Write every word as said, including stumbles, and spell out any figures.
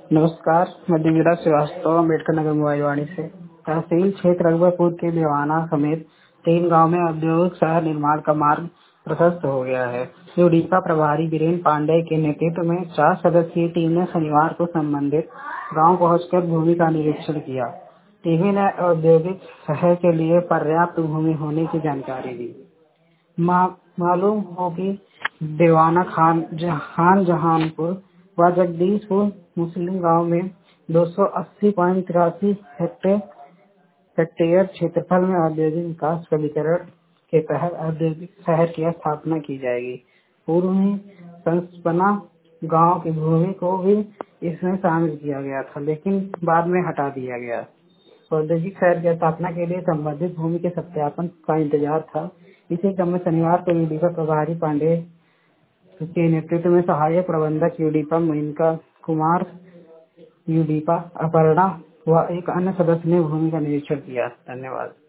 नमस्कार, मैं दिव्यराज श्रीवास्तव अम्बेडकर नगर मोबाइलवाड़ी से। तहसील क्षेत्र अकबरपुर के देवाना समेत तीन गांव में औद्योगिक शहर निर्माण का मार्ग प्रशस्त हो गया है। यूडीपा प्रभारी वीरेंद्र पांडेय के नेतृत्व में चार सदस्यीय टीम ने शनिवार को संबंधित गांव पहुंचकर भूमि का निरीक्षण किया। टीम ने औद्योगिक शहर के लिए पर्याप्त भूमि होने की जानकारी दी। मा- मालूम हो कि देवाना खान जहान जहानपुर व जगदीशपुर मुस्लिम गांव में दो सौ अस्सी पॉइंट तिरासी हेक्टेयर हेक्टेयर क्षेत्रफल में औद्योगिक विकास प्राधिकरण के तहत औद्योगिक शहर की स्थापना की जाएगी। पूर्व में संस्पना गांव की भूमि को भी इसमें शामिल किया गया था, लेकिन बाद में हटा दिया गया। औद्योगिक शहर की स्थापना के लिए संबंधित भूमि के सत्यापन का इंतजार था। इसी क्रम में शनिवार को यूडीपा प्रभारी पांडेय के नेतृत्व में सहायक प्रबंधक यूडीपा मेनका कुमार, यूडीपा अपर्णा व एक अन्य सदस्य ने भूमि का निरीक्षण किया। धन्यवाद।